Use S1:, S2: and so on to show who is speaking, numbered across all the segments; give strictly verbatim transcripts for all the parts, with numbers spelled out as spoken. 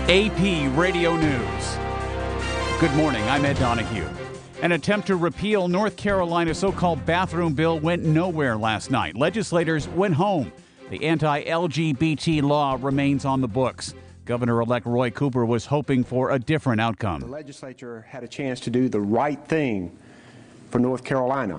S1: A P Radio News. Good morning, I'm Ed Donahue. An attempt to repeal North Carolina's so-called bathroom bill went nowhere last night. Legislators went home. The anti-L G B T law remains on the books. Governor-elect Roy Cooper was hoping for a different outcome.
S2: The legislature had a chance to do the right thing for North Carolina,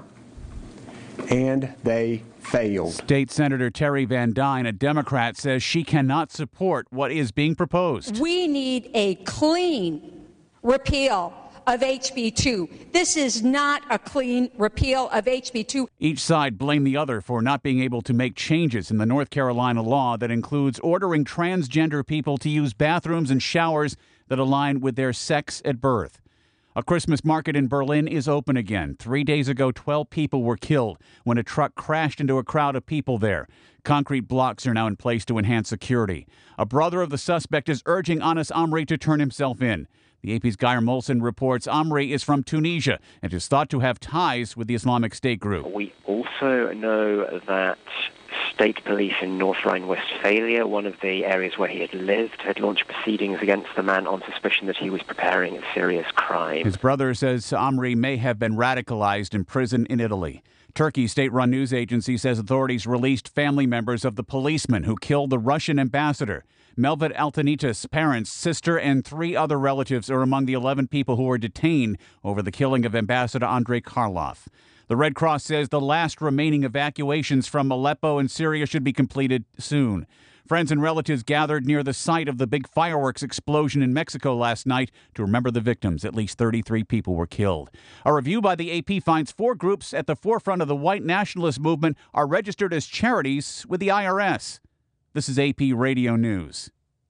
S2: and they failed.
S1: State Senator Terry Van Dyne, a Democrat, says she cannot support what is being proposed.
S3: We need a clean repeal of H B two. This is not a clean repeal of H B two.
S1: Each side blamed the other for not being able to make changes in the North Carolina law that includes ordering transgender people to use bathrooms and showers that align with their sex at birth. A Christmas market in Berlin is open again. Three days ago, twelve people were killed when a truck crashed into a crowd of people there. Concrete blocks are now in place to enhance security. A brother of the suspect is urging Anas Amri to turn himself in. The A P's Geir Molson reports Amri is from Tunisia and is thought to have ties with the Islamic State group.
S4: We also know that state police in North Rhine-Westphalia, one of the areas where he had lived, had launched proceedings against the man on suspicion that he was preparing a serious crime.
S1: His brother says Amri may have been radicalized in prison in Italy. Turkey's state-run news agency says authorities released family members of the policeman who killed the Russian ambassador. Melvin Altanita's parents, sister, and three other relatives are among the eleven people who were detained over the killing of Ambassador Andrei Karlov. The Red Cross says the last remaining evacuations from Aleppo and Syria should be completed soon. Friends and relatives gathered near the site of the big fireworks explosion in Mexico last night to remember the victims. At least thirty-three people were killed. A review by the A P finds four groups at the forefront of the white nationalist movement are registered as charities with the I R S. This is A P Radio News.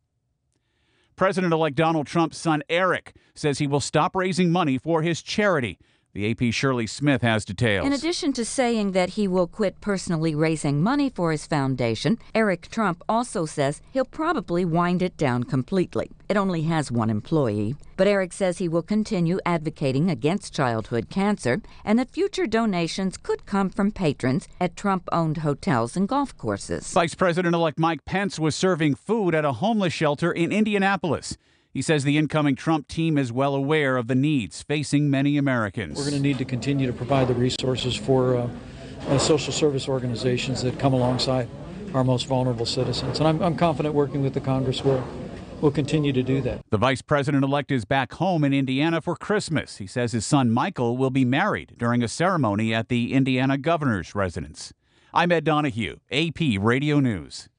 S1: President-elect Donald Trump's son, Eric, says he will stop raising money for his charity. The A P's Shirley Smith has details.
S5: In addition to saying that he will quit personally raising money for his foundation, Eric Trump also says he'll probably wind it down completely. It only has one employee. But Eric says he will continue advocating against childhood cancer and that future donations could come from patrons at Trump-owned hotels and golf courses.
S1: Vice President-elect Mike Pence was serving food at a homeless shelter in Indianapolis. He says the incoming Trump team is well aware of the needs facing many Americans.
S6: We're going to need to continue to provide the resources for uh, uh, social service organizations that come alongside our most vulnerable citizens. And I'm, I'm confident working with the Congress will will continue to do that.
S1: The vice president-elect is back home in Indiana for Christmas. He says his son Michael will be married during a ceremony at the Indiana governor's residence. I'm Ed Donahue, A P Radio News.